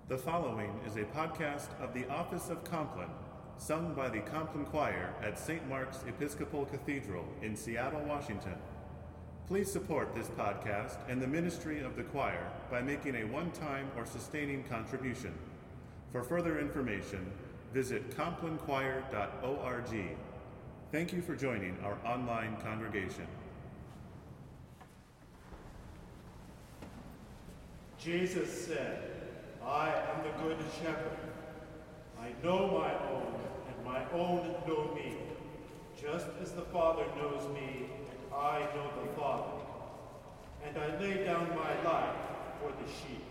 The following is a podcast of the Office of Compline, sung by the Compline Choir at St. Mark's Episcopal Cathedral in Seattle, Washington. Please support this podcast and the ministry of the choir by making a one-time or sustaining contribution. For further information, visit complinechoir.org. Thank you for joining our online congregation. Jesus said, I am the good shepherd. I know my own, and my own know me, just as the Father knows me, and I know the Father. And I lay down my life for the sheep.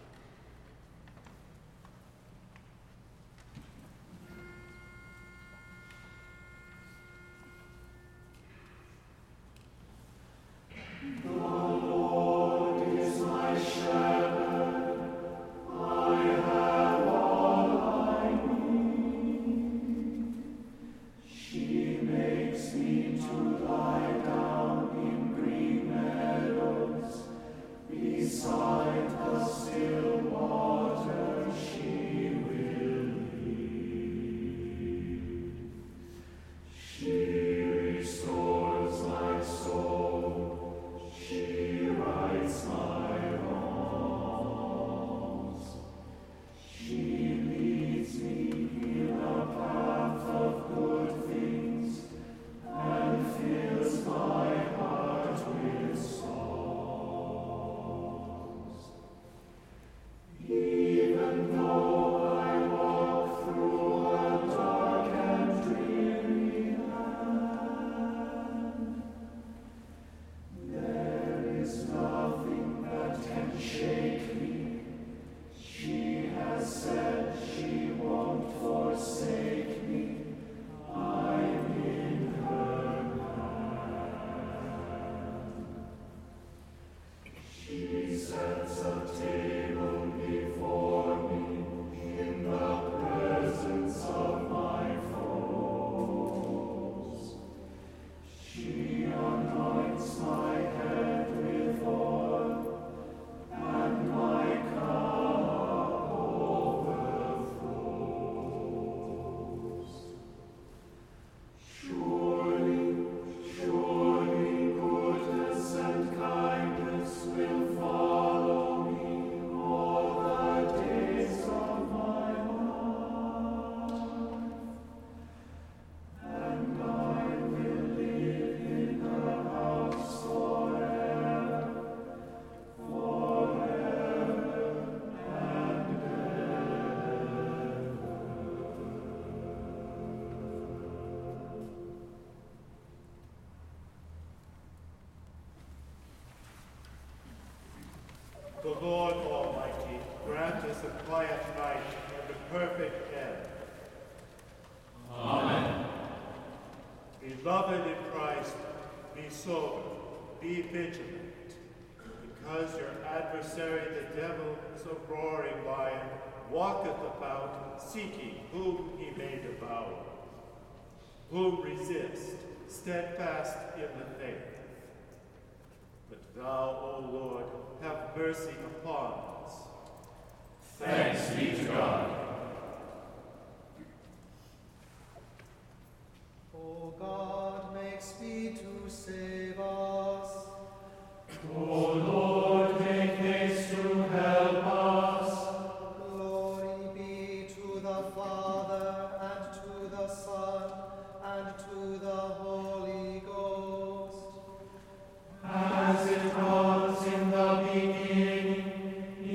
The Lord Almighty grant us a quiet night and a perfect end. Amen. Beloved in Christ, be sober, be vigilant, because your adversary the devil is a roaring lion, walketh about, seeking whom he may devour. Whom resist, steadfast in the faith. But thou, O Lord, have mercy upon us. Thanks be to God. O God, make speed to save us. O Lord, make haste to help us. Glory be to the Father, and to the Son, and to the Holy Ghost. As it was in the beginning,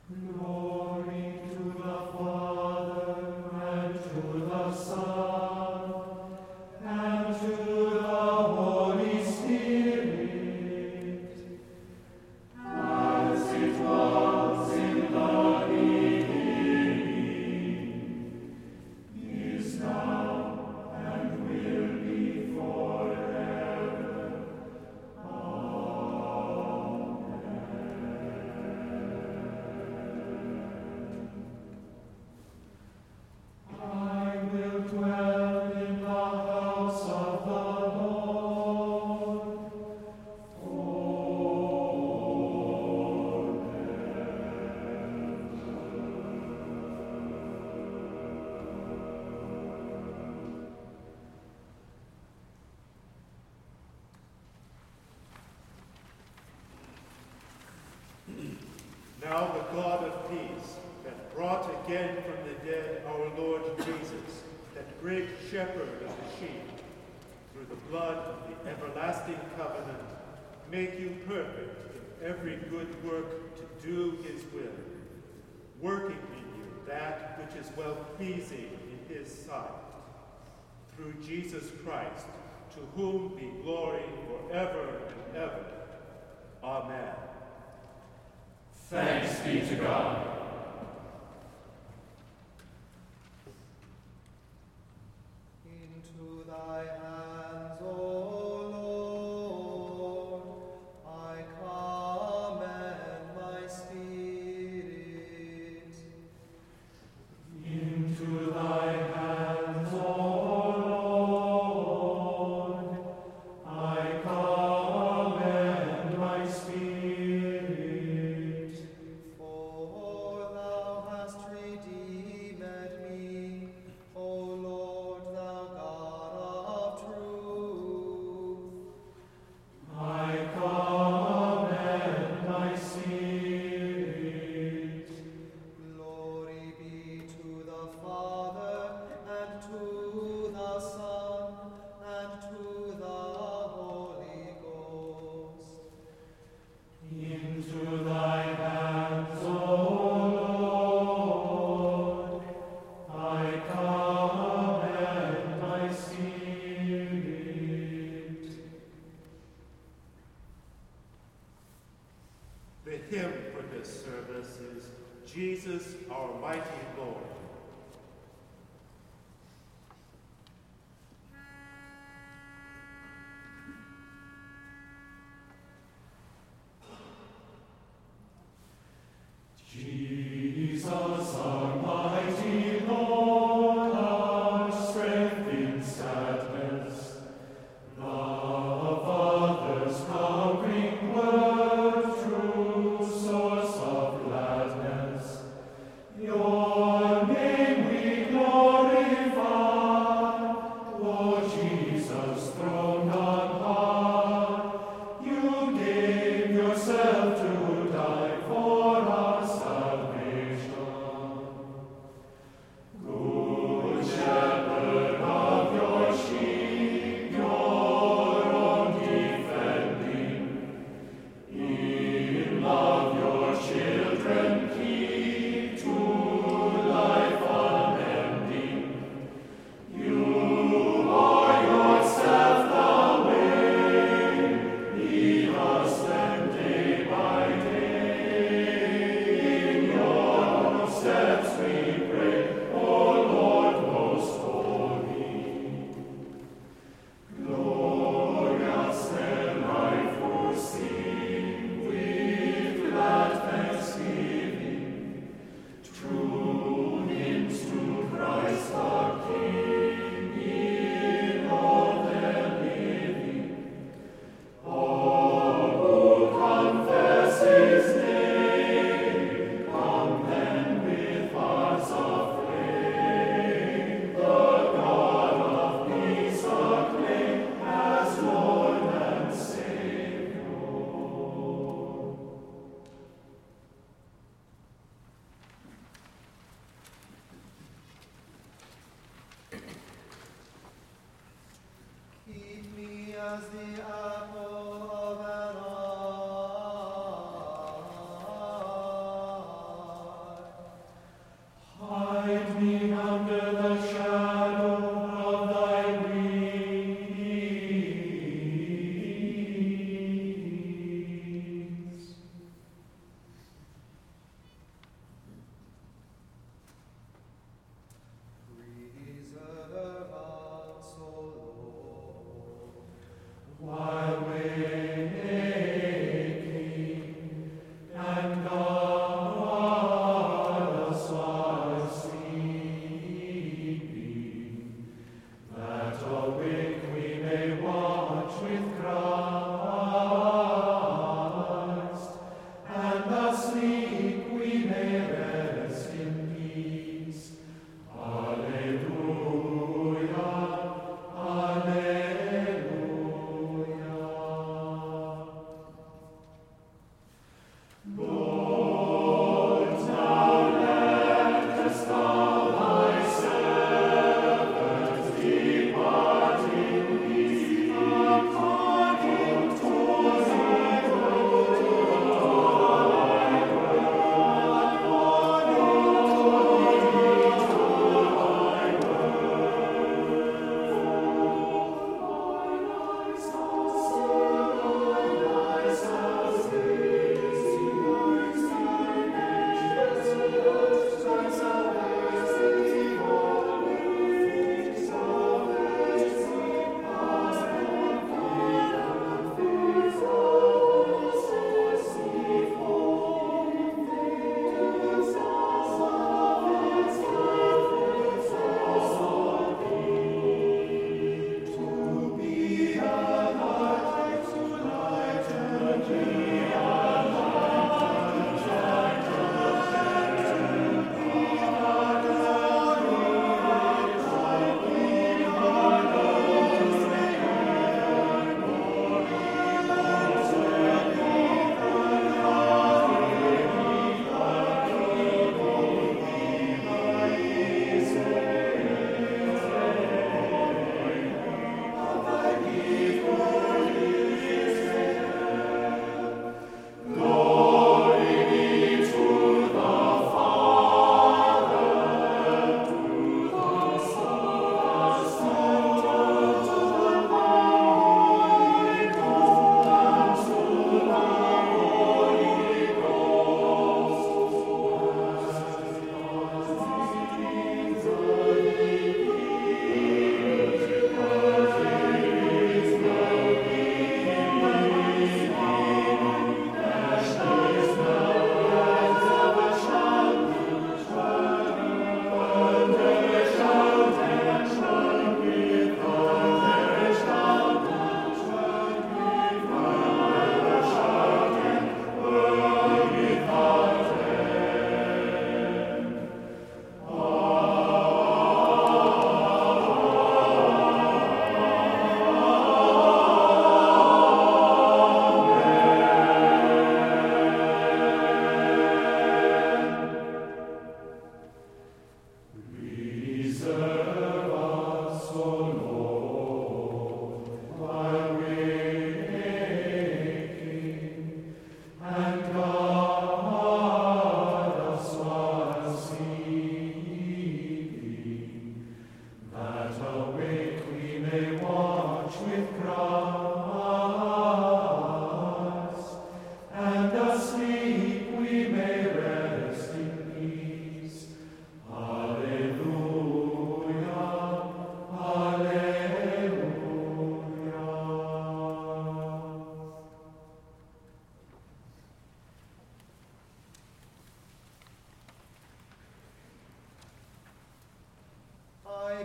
Glory to the Father, and to the Son, and to the Holy Spirit, as it was in the beginning, is now, and will be forever. I will dwell in the house of the Lord Now the God of peace, that brought again from the dead our Lord Jesus, that great shepherd of the sheep, through the blood of the everlasting covenant, make you perfect in every good work to do his will, working in you that which is well-pleasing in his sight. Through Jesus Christ, to whom be glory forever and ever. Amen. Thanks be to God. Into thy hands, O Lord, I commend my spirit. Into thy hands, O Lord, I commend my spirit. For thou hast redeemed me, O Lord, thou God of truth. I commend my spirit. Glory be to the Father, and to the Son, and to the Holy Ghost. Into thy hands, O Lord, I commend my spirit. The hymn for this service is Jesus, our mighty Lord. Jesus, our mighty Lord, our strength in sadness, love others, conquering word, true source of gladness. Your name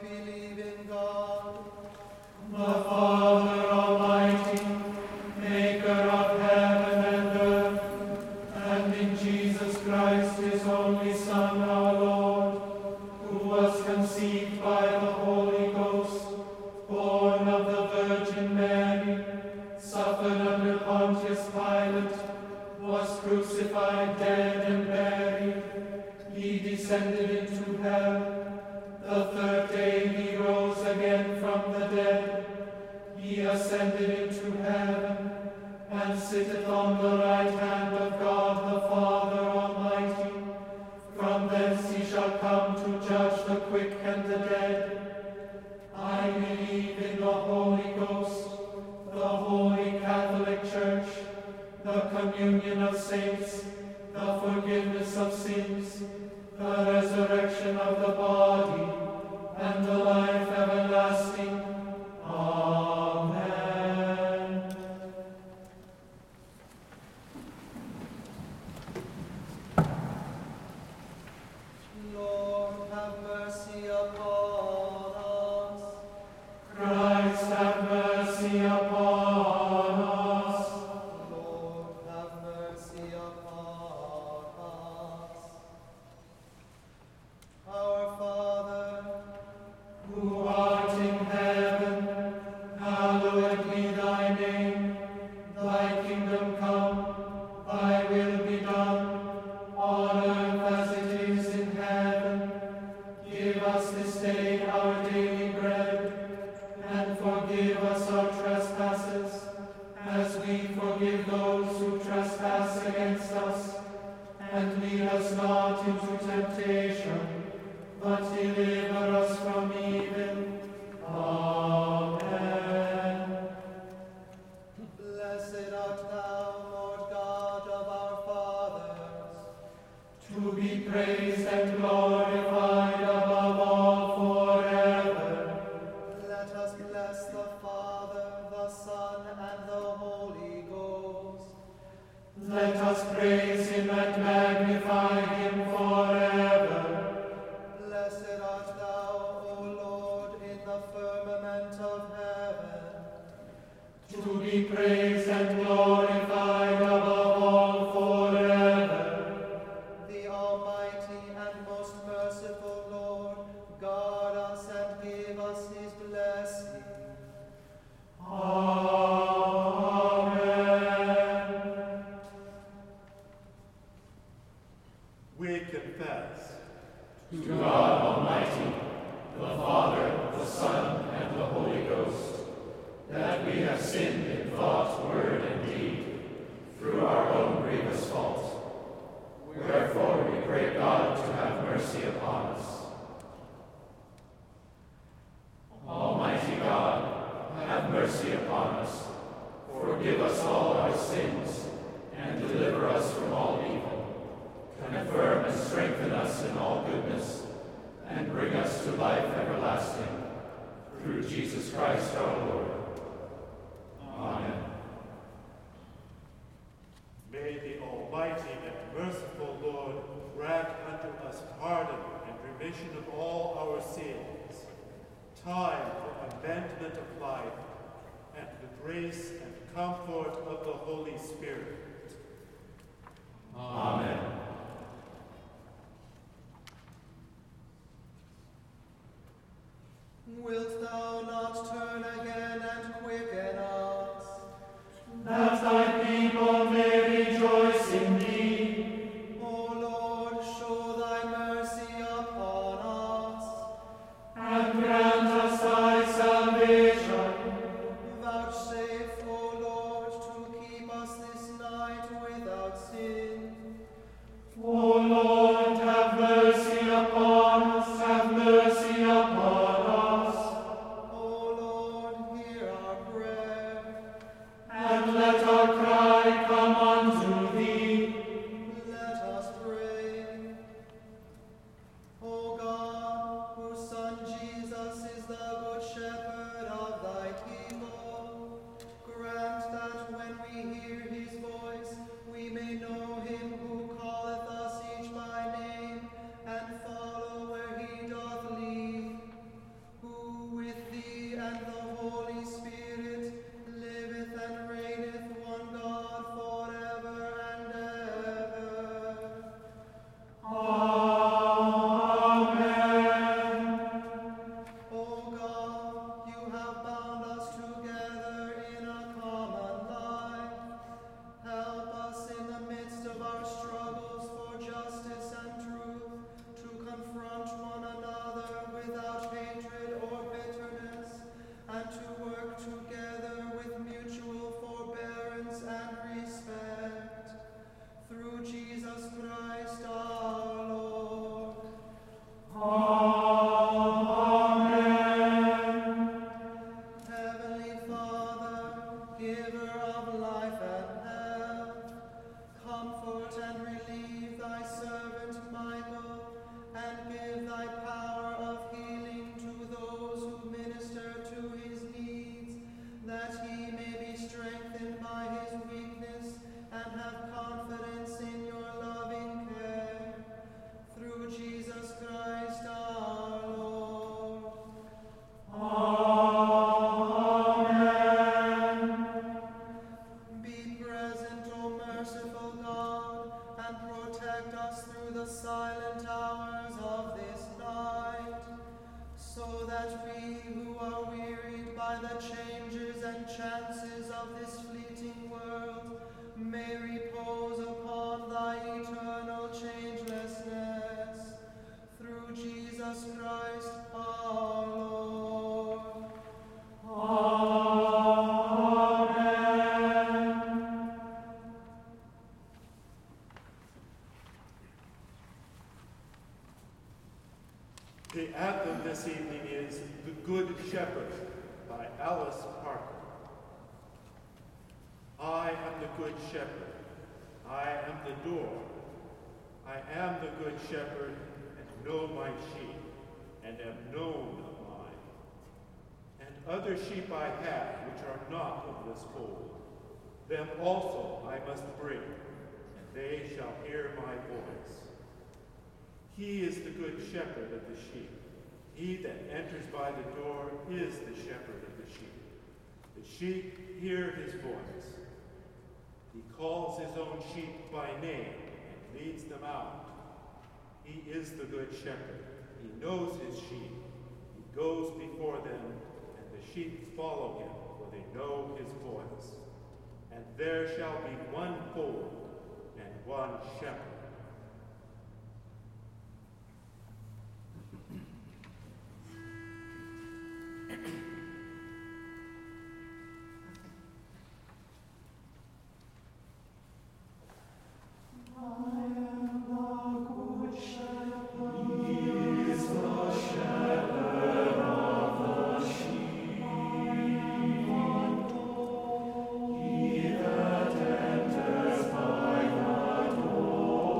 believe in God, the Father Almighty, maker of heaven and earth, and in Jesus Christ, his only Son, our Lord, who was conceived by the Holy Ghost, born of the Virgin Mary, suffered under Pontius Pilate, was crucified, dead, and buried. He descended into hell. The third day he rose again from the dead. He ascended into heaven, and sitteth on the right hand of God the Father Almighty. From thence he shall come to judge the quick and the dead. I believe in the Holy Ghost, the Holy Catholic Church, the communion of saints, the forgiveness of sins, the resurrection of the body, and the life everlasting. Amen. Lord, have mercy upon us. Christ, have mercy upon us. Lord, have mercy upon us. Our Father, Who art in heaven, hallowed be thy name. Thy kingdom come, thy will be done, on earth as it is in heaven. Give us this day our daily bread, and forgive us our trespasses, as we forgive those who trespass against us. And lead us not into temptation, but deliver us from evil. Amen. blessed art thou, Lord God of our fathers, To be praised and glorified above all forever. let us bless the Father, the Son, and the Holy Ghost. Let us praise him and magnify him forever. Blessed art thou, O Lord, in the firmament of heaven. To be praised and glorified above all forever. The Almighty and most merciful Lord, guard us and give us his blessing. Amen. We confess To God Almighty, the Father, the Son, and the Holy Ghost, that we have sinned in thought, word, and deed, through our own grievous fault. Wherefore we pray God to have mercy upon us. Almighty God, have mercy upon us. Forgive us all our sins, and deliver us from all evil. Confirm and strengthen us in all goodness, and bring us to life everlasting, through Jesus Christ our Lord. Amen. May the Almighty and merciful Lord grant unto us pardon and remission of all our sins, time for amendment of life, and the grace and comfort of the Holy Spirit. Amen. Wilt thou not turn again and quicken us? That thy people may rejoice in thee. O Lord, show thy mercy upon us. And grant us thy salvation. Vouchsafe, O Lord, to keep us this night without sin. Jesus Christ our Lord. Amen. Be present, O merciful God, and protect us through the silent hours of this night, so that we who are wearied by the changes and chances of this fleeting world may repose upon thy eternal changelessness. Through Jesus Christ our Lord. Amen. The anthem this evening is The Good Shepherd by Alice Parker. I am the good shepherd. I am the door. I am the good shepherd and know my sheep and am known of mine. And other sheep I have which are not of this fold. Them also I must bring, and they shall hear my voice. He is the good shepherd of the sheep. He that enters by the door is the shepherd of the sheep. The sheep hear his voice. He calls his own sheep by name and leads them out. He is the good shepherd. He knows his sheep. He goes before them, and the sheep follow him, for they know his voice. And there shall be one fold and one shepherd. He that enters by the door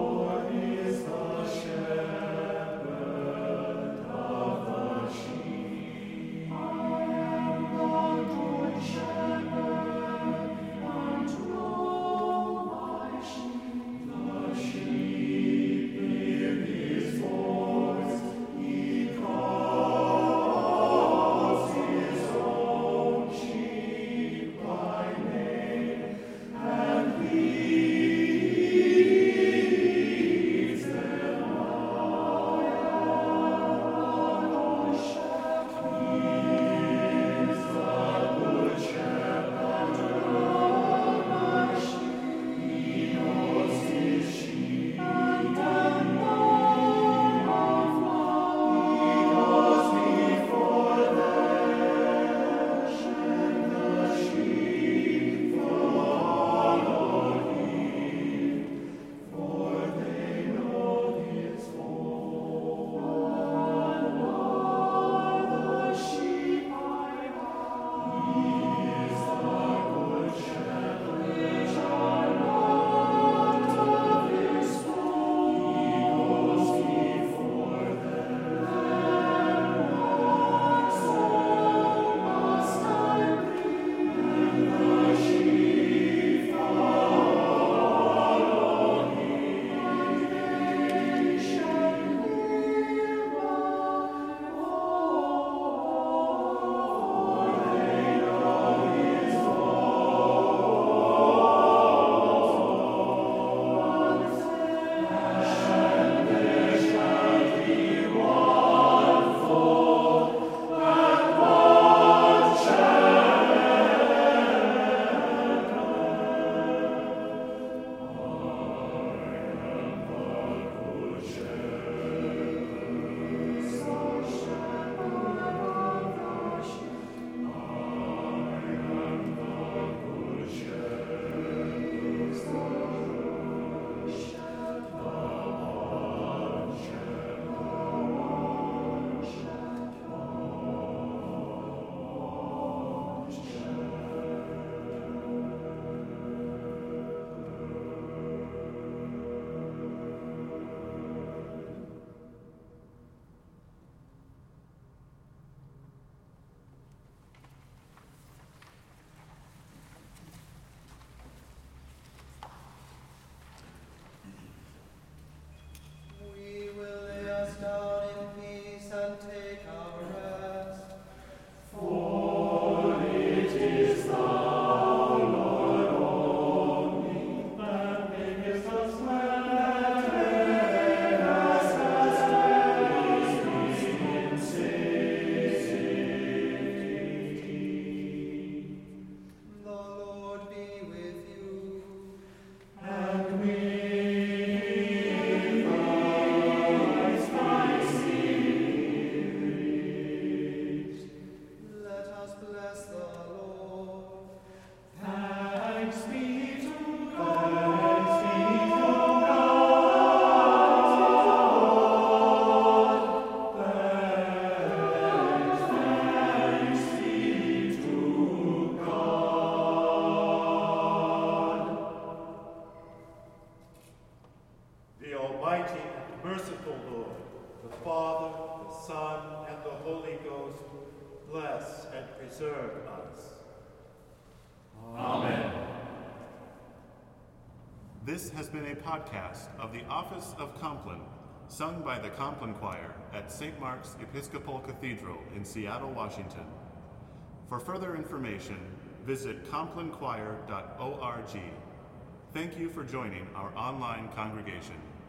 Lord, the Father, the Son, and the Holy Ghost, bless and preserve us. Amen. This has been a podcast of the Office of Compline, sung by the Compline Choir at St. Mark's Episcopal Cathedral in Seattle, Washington. For further information, visit complinechoir.org. Thank you for joining our online congregation.